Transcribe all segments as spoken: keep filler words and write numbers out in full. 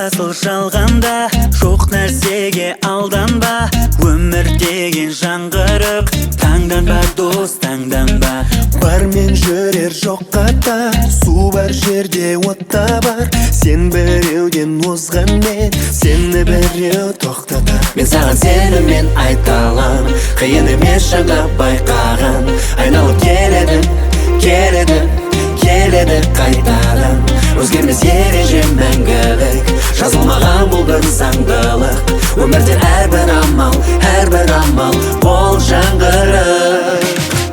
жасыл жалғанда, жоқ нәрсеге алданба. Өмір деген жаңғырық, таңданба дос, таңданба. Бар мен жүрер жоққа да, су бар жерде отта бар. Сен біреуден озған, мен сені біреу тоқтатар. Мен саған сенімен айта алам, қиын емес жаңа байқаған. Айналып келеді, келеді, келеді қайтадан. Өзгермес ереже мәңгілік, жазылмаған бұл бір заңдылық. Өмірде әрбір амал, әрбір амал ол жаңғырық.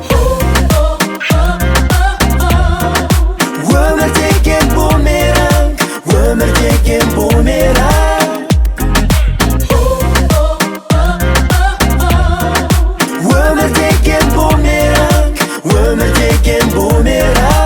Өмір деген бумеранг, өмір деген бумеранг. Өмір деген бумеранг, өмір деген бумеранг.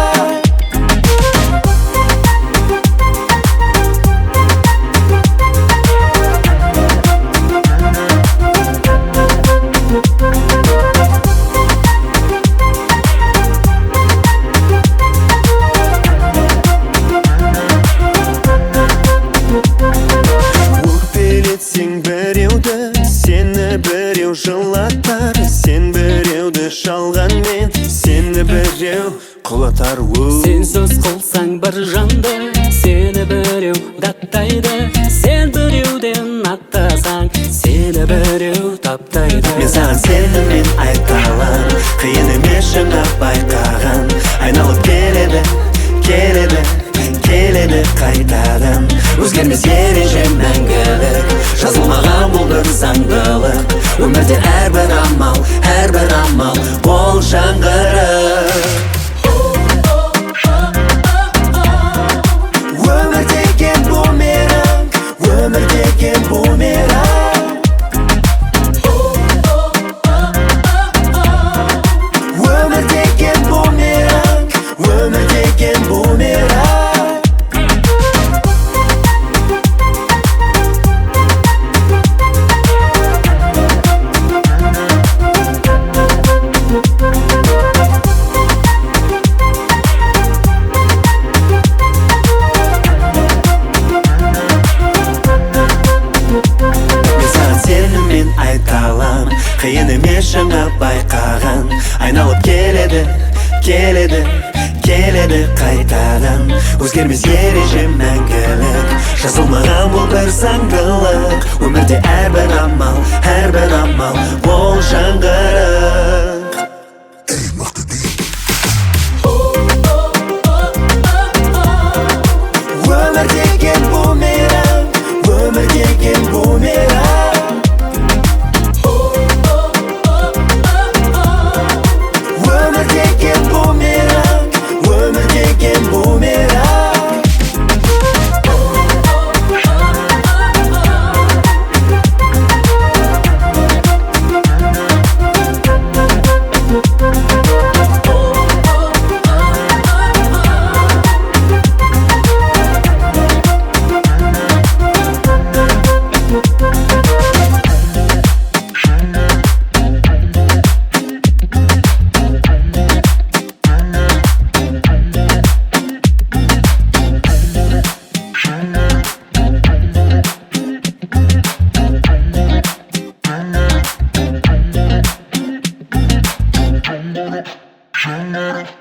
Сен біреуді, сені біреу жылатар. Сен біреуді жалған, мен сені біреу құлатар. Сен сөз қылсаң бір жанды, сені біреу даттайды. Сен біреуден аттасаң, сені біреу таптайды. Мен саған сенімен айта алам, қиын емес жаңа байқаған. Айналып келеді, келеді, келеді қайтадан. Өзгермес ереже мәңгілік, жазылмаған бұл бір заңдылық. Өмірде әрбір амал, әрбір амал ол жаңғырық. Өмір деген бумеранг, өмір деген бумеранг. Өмір деген бумеранг, өмір деген бумеранг. Қиын емес жаңа байқаған. Айналып келеді, келеді, келеді қайтадан. Өзгермес ереже мәңгілік, жазылмаған бұл бір заңдылық. Өмірде әрбір амал, әрбір амал ол жаңғырық. Өмір деген бумеранг, өмір деген бумеранг. Shine